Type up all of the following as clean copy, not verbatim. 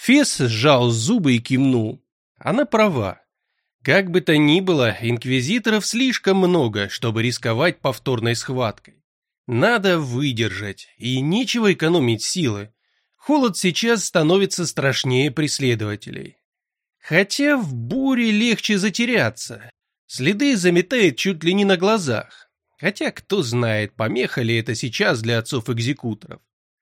Фес сжал зубы и кивнул. Она права. Как бы то ни было, инквизиторов слишком много, чтобы рисковать повторной схваткой. Надо выдержать, и нечего экономить силы. Холод сейчас становится страшнее преследователей. Хотя в буре легче затеряться. Следы заметает чуть ли не на глазах. Хотя кто знает, помеха ли это сейчас для отцов-экзекуторов.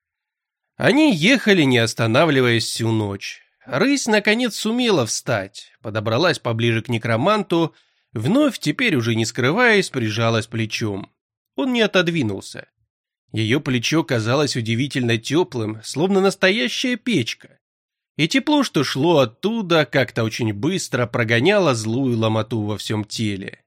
Они ехали, не останавливаясь, всю ночь. Рысь, наконец, сумела встать, подобралась поближе к некроманту, вновь, теперь уже не скрываясь, прижалась плечом. Он не отодвинулся. Ее плечо казалось удивительно теплым, словно настоящая печка. И тепло, что шло оттуда, как-то очень быстро прогоняло злую ломоту во всем теле.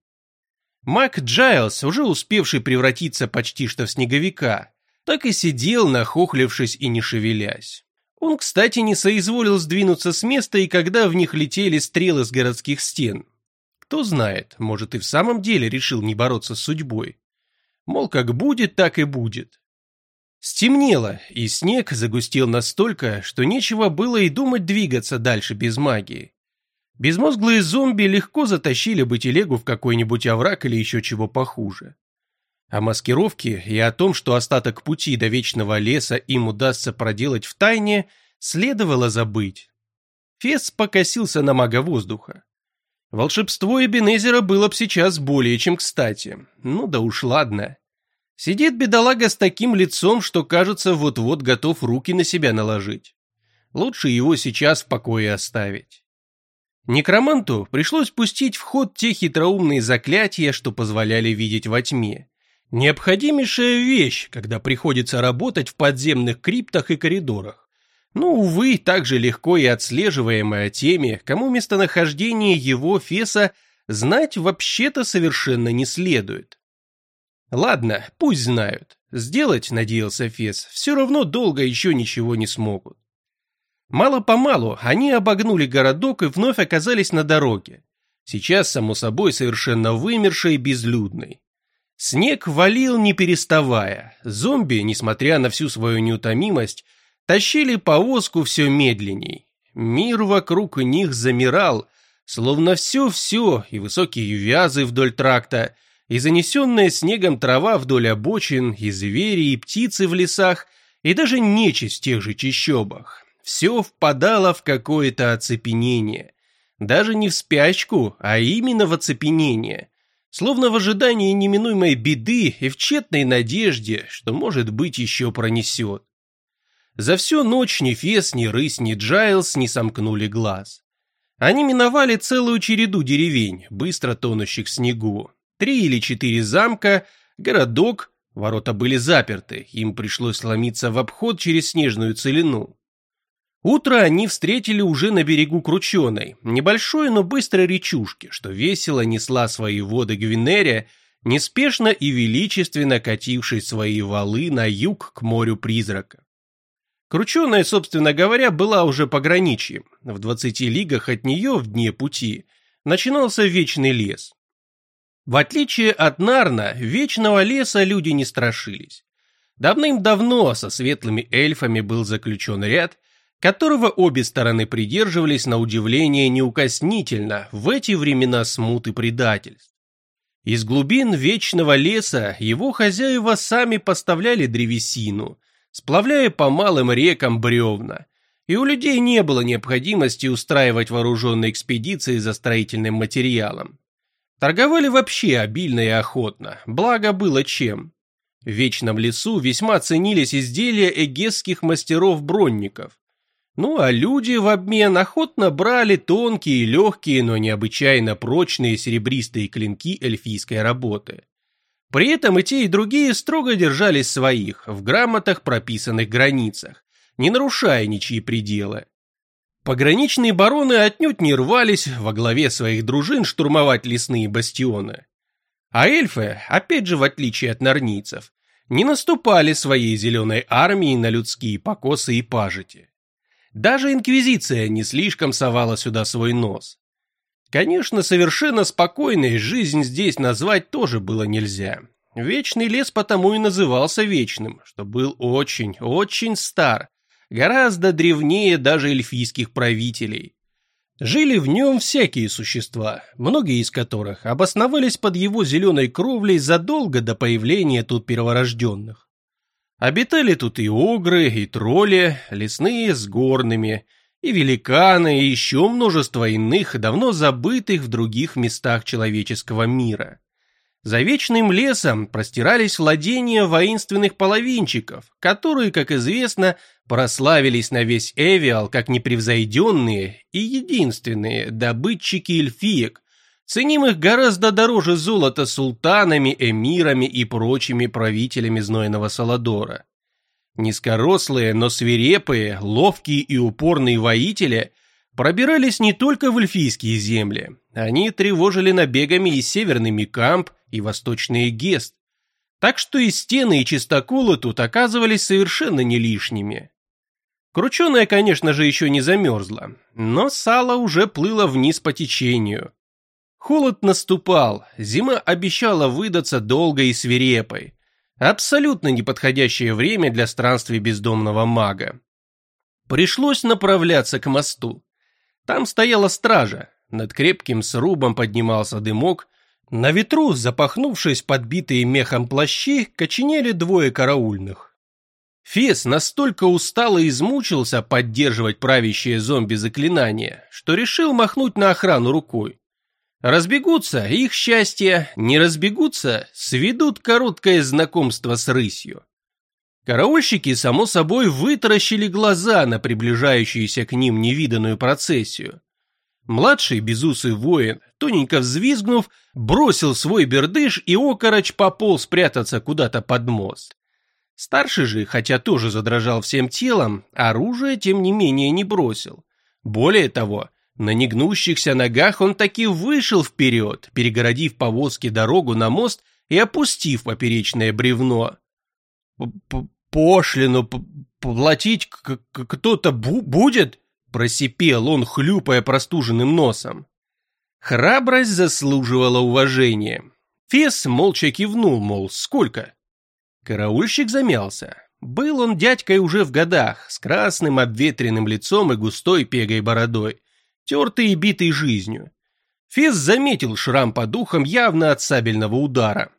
Маг Джайлс, уже успевший превратиться почти что в снеговика, так и сидел, нахохлившись и не шевелясь. Он, кстати, не соизволил сдвинуться с места, и когда в них летели стрелы с городских стен. Кто знает, может, и в самом деле решил не бороться с судьбой. Мол, как будет, так и будет. Стемнело, и снег загустел настолько, что нечего было и думать двигаться дальше без магии. Безмозглые зомби легко затащили бы телегу в какой-нибудь овраг или еще чего похуже. О маскировке и о том, что остаток пути до Вечного леса им удастся проделать втайне, следовало забыть. Фес покосился на мага воздуха. Волшебство Эбенезера было б сейчас более чем кстати. Ну да уж ладно. Сидит бедолага с таким лицом, что, кажется, вот-вот готов руки на себя наложить. Лучше его сейчас в покое оставить. Некроманту пришлось пустить в ход те хитроумные заклятия, что позволяли видеть во тьме. Необходимейшая вещь, когда приходится работать в подземных криптах и коридорах. Но, увы, так же легко и отслеживаемая теми, кому местонахождение его Феса знать вообще-то совершенно не следует. Ладно, пусть знают. Сделать, надеялся Фес, все равно долго еще ничего не смогут. Мало-помалу они обогнули городок и вновь оказались на дороге. Сейчас, само собой, совершенно вымершей и безлюдной. Снег валил не переставая. Зомби, несмотря на всю свою неутомимость, тащили повозку все медленней. Мир вокруг них замирал, словно все-все, и высокие вязы вдоль тракта, и занесенная снегом трава вдоль обочин, и звери, и птицы в лесах, и даже нечисть в тех же чащобах. Все впадало в какое-то оцепенение. Даже не в спячку, а именно в оцепенение. Словно в ожидании неминуемой беды и в тщетной надежде, что, может быть, еще пронесет. За всю ночь ни Фес, ни Рысь, ни Джайлс не сомкнули глаз. Они миновали целую череду деревень, быстро тонущих в снегу. 3 или 4 замка, городок, ворота были заперты, им пришлось ломиться в обход через снежную целину. Утро они встретили уже на берегу Крученой, небольшой, но быстрой речушки, что весело несла свои воды Гвинерия, неспешно и величественно катившей свои валы на юг к морю призраков. Крученая, собственно говоря, была уже пограничьем. В 20 лигах от нее в дне пути начинался Вечный лес. В отличие от Нарна, Вечного леса люди не страшились. Давным-давно со светлыми эльфами был заключен ряд, которого обе стороны придерживались на удивление неукоснительно в эти времена смут и предательств. Из глубин Вечного леса его хозяева сами поставляли древесину, сплавляя по малым рекам бревна, и у людей не было необходимости устраивать вооруженные экспедиции за строительным материалом. Торговали вообще обильно и охотно, благо было чем. В Вечном лесу весьма ценились изделия эгесских мастеров-бронников. Ну а люди в обмен охотно брали тонкие, легкие, но необычайно прочные серебристые клинки эльфийской работы. При этом и те, и другие строго держались своих, в грамотах прописанных границах, не нарушая ничьи пределы. Пограничные бароны отнюдь не рвались во главе своих дружин штурмовать лесные бастионы. А эльфы, опять же в отличие от нарнийцев, не наступали своей зеленой армией на людские покосы и пажити. Даже инквизиция не слишком совала сюда свой нос. Конечно, совершенно спокойной жизнь здесь назвать тоже было нельзя. Вечный лес потому и назывался вечным, что был очень, очень стар, гораздо древнее даже эльфийских правителей. Жили в нем всякие существа, многие из которых обосновались под его зеленой кровлей задолго до появления тут перворожденных. Обитали тут и огры, и тролли, лесные с горными, и великаны, и еще множество иных, давно забытых в других местах человеческого мира. За вечным лесом простирались владения воинственных половинчиков, которые, как известно, прославились на весь Эвиал как непревзойденные и единственные добытчики эльфиек, ценимых гораздо дороже золота султанами, эмирами и прочими правителями знойного Саладора. Низкорослые, но свирепые, ловкие и упорные воители пробирались не только в эльфийские земли, они тревожили набегами и северный Микамп, и восточный Гест, так что и стены, и чистоколы тут оказывались совершенно не лишними. Крученая, конечно же, еще не замерзла, но сало уже плыло вниз по течению. Холод наступал, зима обещала выдаться долгой и свирепой, абсолютно неподходящее время для странствий бездомного мага. Пришлось направляться к мосту. Там стояла стража, над крепким срубом поднимался дымок, на ветру, запахнувшись подбитые мехом плащи, коченели двое караульных. Фес настолько устал и измучился поддерживать правящее зомби-заклинание, что решил махнуть на охрану рукой. Разбегутся — их счастье, не разбегутся — сведут короткое знакомство с рысью. Караульщики, само собой, вытаращили глаза на приближающуюся к ним невиданную процессию. Младший безусый воин, тоненько взвизгнув, бросил свой бердыш и окороч пополз спрятаться куда-то под мост. Старший же, хотя тоже задрожал всем телом, оружие тем не менее не бросил. Более того, на негнущихся ногах он таки вышел вперед, перегородив повозке дорогу на мост и опустив поперечное бревно. «Пошлину платить кто-то будет?» — просипел он, хлюпая простуженным носом. Храбрость заслуживала уважения. Фес молча кивнул, мол, сколько? Караульщик замялся. Был он дядькой уже в годах, с красным обветренным лицом и густой пегой бородой, тертый и битый жизнью. Фес заметил шрам под ухом явно от сабельного удара.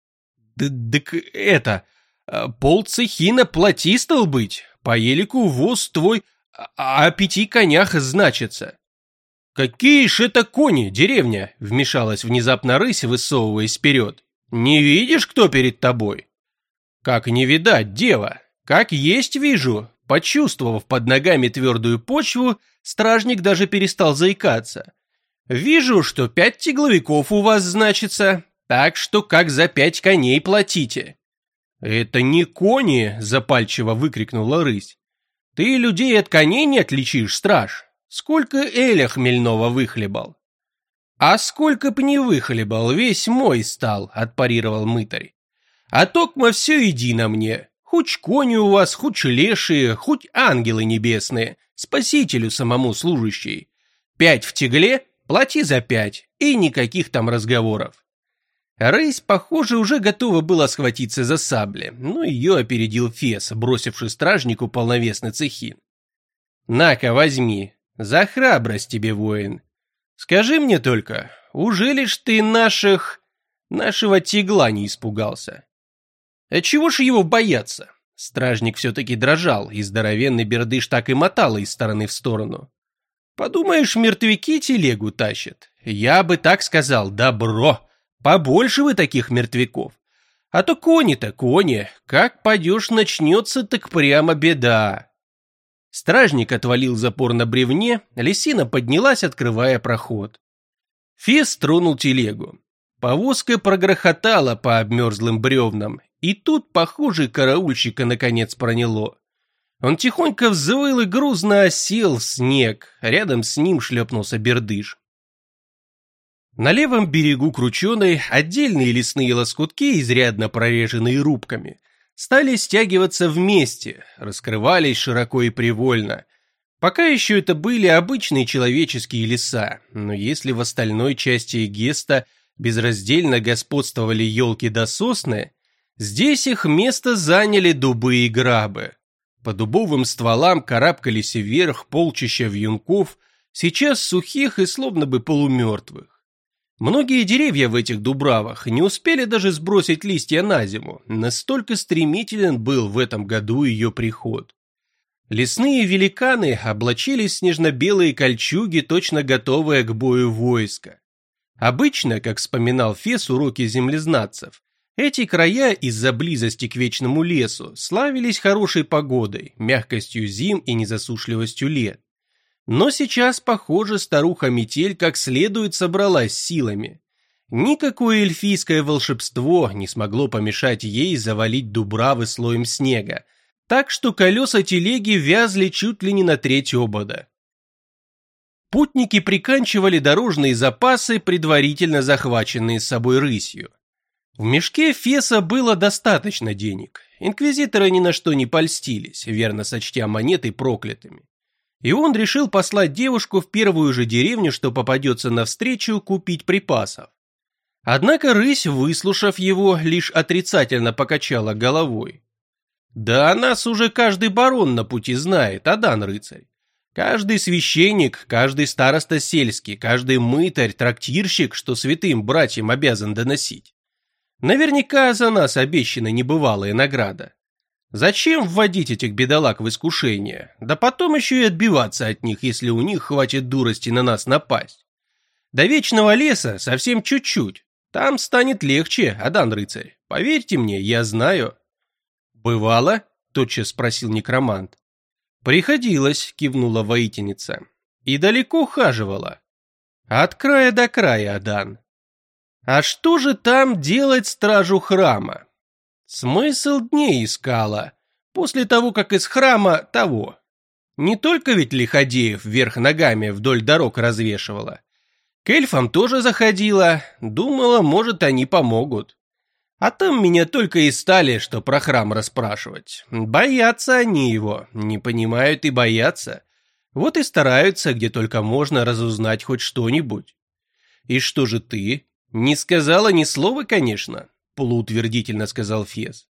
«Так это, полцехина плати, стал быть, по елику воз твой о 5 конях значится». «Какие ж это кони, деревня?» — вмешалась внезапно рысь, высовываясь вперед. «Не видишь, кто перед тобой?» «Как не видать, дева? Как есть вижу». Почувствовав под ногами твердую почву, стражник даже перестал заикаться. «Вижу, что 5 тягловиков у вас значится, так что как за 5 коней платите». «Это не кони!» — запальчиво выкрикнула рысь. «Ты людей от коней не отличишь, страж? Сколько эля хмельного выхлебал?» «А сколько б не выхлебал, весь мой стал», — отпарировал мытарь. «А токмо все едино мне, хоть кони у вас, хоть лешие, хоть ангелы небесные, спасителю самому служащие. 5 в тягле, плати за 5, и никаких там разговоров». Рысь, похоже, уже готова была схватиться за сабли, но ее опередил Фес, бросивший стражнику полновесный цехин. «На-ка, возьми, за храбрость тебе, воин. Скажи мне только, ужели ж ты нашего тигла не испугался?» «А чего ж его бояться?» Стражник все-таки дрожал, и здоровенный бердыш так и мотало из стороны в сторону. «Подумаешь, мертвяки телегу тащат. Я бы так сказал, добро. Побольше вы таких мертвяков. А то кони-то кони, как падешь начнется, так прямо беда». Стражник отвалил запор на бревне, лисина поднялась, открывая проход. Фес тронул телегу. Повозка прогрохотала по обмерзлым бревнам, и тут, похоже, караульщика наконец проняло. Он тихонько взвыл и грузно осел в снег, рядом с ним шлепнулся бердыш. На левом берегу Крученой отдельные лесные лоскутки, изрядно прореженные рубками, стали стягиваться вместе, раскрывались широко и привольно. Пока еще это были обычные человеческие леса, но если в остальной части Эгеста безраздельно господствовали елки да сосны, здесь их место заняли дубы и грабы. По дубовым стволам карабкались вверх полчища вьюнков, сейчас сухих и словно бы полумертвых. Многие деревья в этих дубравах не успели даже сбросить листья на зиму, настолько стремителен был в этом году ее приход. Лесные великаны облачились в снежно-белые кольчуги, точно готовые к бою войска. Обычно, как вспоминал Фес уроки землезнатцев, эти края из-за близости к вечному лесу славились хорошей погодой, мягкостью зим и незасушливостью лет. Но сейчас, похоже, старуха-метель как следует собралась силами. Никакое эльфийское волшебство не смогло помешать ей завалить дубравы слоем снега, так что колеса телеги вязли чуть ли не на треть обода. Путники приканчивали дорожные запасы, предварительно захваченные с собой рысью. В мешке Феса было достаточно денег. Инквизиторы ни на что не польстились, верно сочтя монеты проклятыми. И он решил послать девушку в первую же деревню, что попадется навстречу, купить припасов. Однако рысь, выслушав его, лишь отрицательно покачала головой. «Да о нас уже каждый барон на пути знает, Адан рыцарь. Каждый священник, каждый староста сельский, каждый мытарь, трактирщик, что святым братьям обязан доносить. Наверняка за нас обещана небывалая награда. Зачем вводить этих бедолаг в искушение? Да потом еще и отбиваться от них, если у них хватит дурости на нас напасть. До вечного леса совсем чуть-чуть. Там станет легче, Адан рыцарь. Поверьте мне, я знаю». «Бывало?» – тотчас спросил некромант. «Приходилось», – кивнула воительница. «И далеко хаживала». «От края до края, Адан». «А что же там делать стражу храма?» «Смысл дней искала, после того, как из храма того. Не только ведь лиходеев вверх ногами вдоль дорог развешивала. К эльфам тоже заходила, думала, может, они помогут. А там меня только и стали, что про храм расспрашивать. Боятся они его, не понимают и боятся. Вот и стараются, где только можно, разузнать хоть что-нибудь». «И что же ты? Не сказала ни слова, конечно», — полуутвердительно сказал Фес.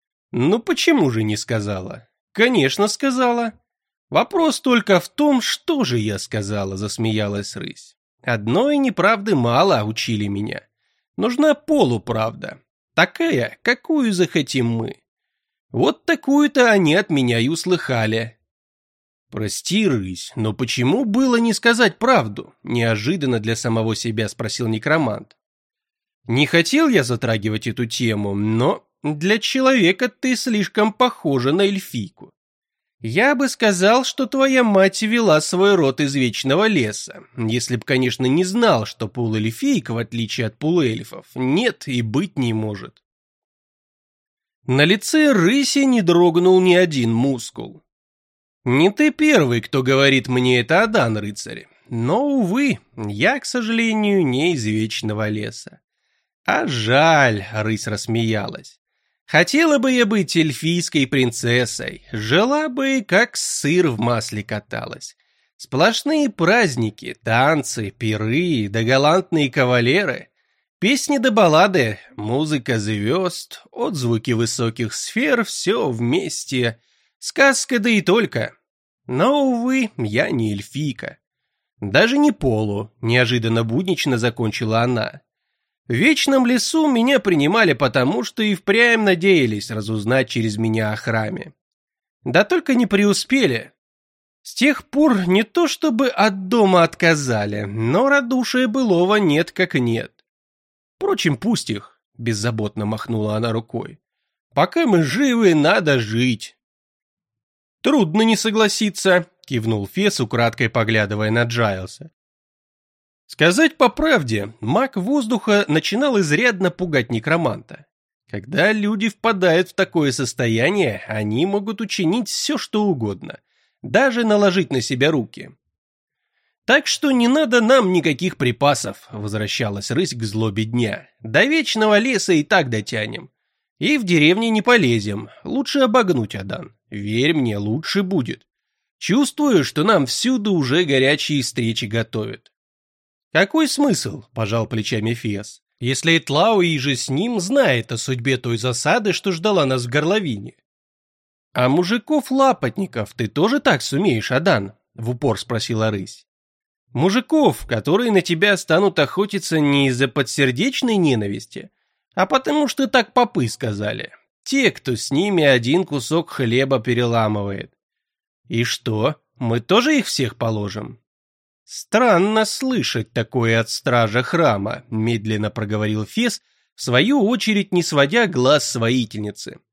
«Ну почему же не сказала?» «Конечно сказала. Вопрос только в том, что же я сказала», — засмеялась рысь. «Одной неправды мало, учили меня. Нужна полуправда. Такая, какую захотим мы. Вот такую-то они от меня и услыхали». «Прости, рысь, но почему было не сказать правду?» – неожиданно для самого себя спросил некромант. «Не хотел я затрагивать эту тему, но для человека ты слишком похожа на эльфийку. Я бы сказал, что твоя мать вела свой род из вечного леса, если б, конечно, не знал, что полуэльфийка, в отличие от полуэльфов, нет и быть не может». На лице рыси не дрогнул ни один мускул. «Не ты первый, кто говорит мне это, Адан рыцарь, но, увы, я, к сожалению, не из вечного леса». «А жаль», — рысь рассмеялась. «Хотела бы я быть эльфийской принцессой, жила бы, как сыр в масле каталась. Сплошные праздники, танцы, пиры да галантные кавалеры, песни да баллады, музыка звезд, отзвуки высоких сфер, все вместе, сказка да и только. Но, увы, я не эльфийка. Даже не полу», — неожиданно буднично закончила она. «В вечном лесу меня принимали потому, что и впрямь надеялись разузнать через меня о храме. Да только не преуспели. С тех пор не то чтобы от дома отказали, но радушия былого нет как нет. Впрочем, пусть их», — беззаботно махнула она рукой. «Пока мы живы, надо жить». «Трудно не согласиться», — кивнул Фес, украдкой поглядывая на Джайлса. Сказать по правде, маг воздуха начинал изрядно пугать некроманта. Когда люди впадают в такое состояние, они могут учинить все, что угодно, даже наложить на себя руки. «Так что не надо нам никаких припасов», — возвращалась рысь к злобе дня. «До вечного леса и так дотянем. И в деревне не полезем, лучше обогнуть, Адан. Верь мне, лучше будет. Чувствую, что нам всюду уже горячие встречи готовят». «Какой смысл?» – пожал плечами Фес. «Если Этлау и же с ним знает о судьбе той засады, что ждала нас в горловине». «А мужиков-лапотников ты тоже так сумеешь, Адан?» — в упор спросила рысь. «Мужиков, которые на тебя станут охотиться не из-за подсердечной ненависти, а потому что так попы сказали. Те, кто с ними один кусок хлеба переламывает. И что, мы тоже их всех положим?» «Странно слышать такое от стража храма», — медленно проговорил Фес, в свою очередь не сводя глаз с воительницы.